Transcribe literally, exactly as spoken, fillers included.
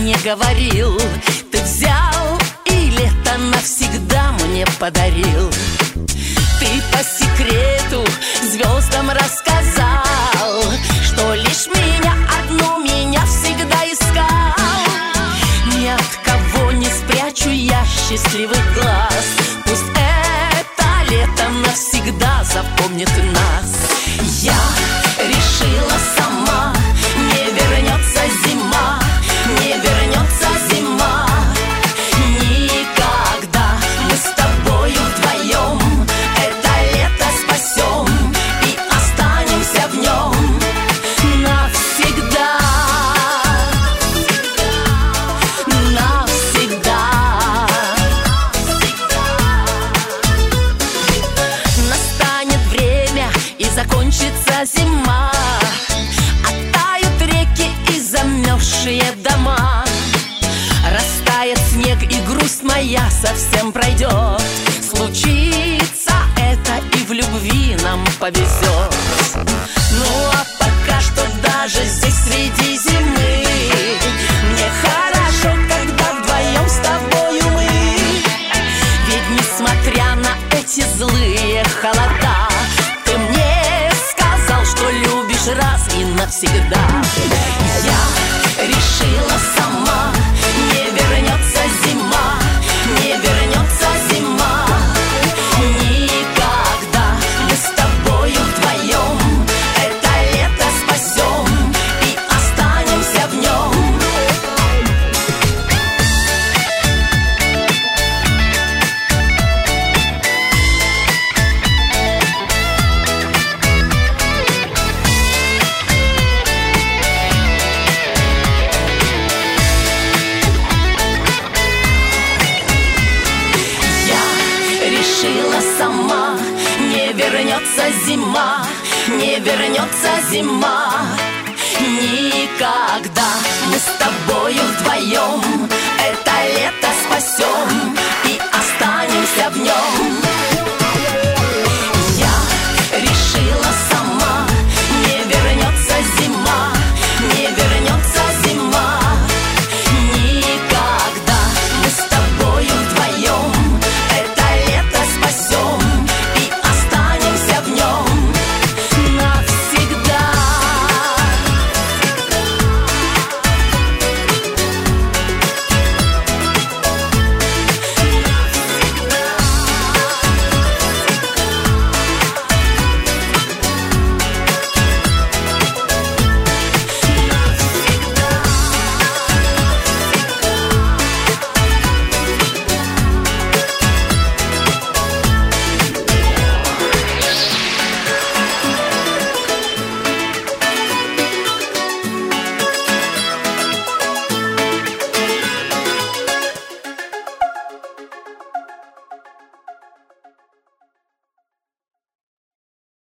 мне говорил, ты взял и лето навсегда мне подарил. Ты по секрету звездам рассказал, что лишь меня, одну меня всегда искал. Ни от кого не спрячу я счастливый глаз. Пусть это лето навсегда запомнит нас. Я решила сама, не вернется зима, не вернется зима. Никогда мы с тобою вдвоем это лето спасем и останемся в нем навсегда. Навсегда. Настанет время и закончится зима, оттают реки и замерзшие дома. Растает снег и грусть моя совсем пройдет. Случится это и в любви нам повезет. Ну а пока что даже здесь среди зимы мне хорошо, когда вдвоем с тобою мы. Ведь несмотря на эти злые холода, ты мне сказал, что любишь раз и навсегда. Я решила сама, не вернется зима, не вернется зима. Никогда мы с тобою вдвоем это лето спасем и останемся в нем. Решила сама, не вернется зима, не вернется зима. Никогда мы с тобою вдвоем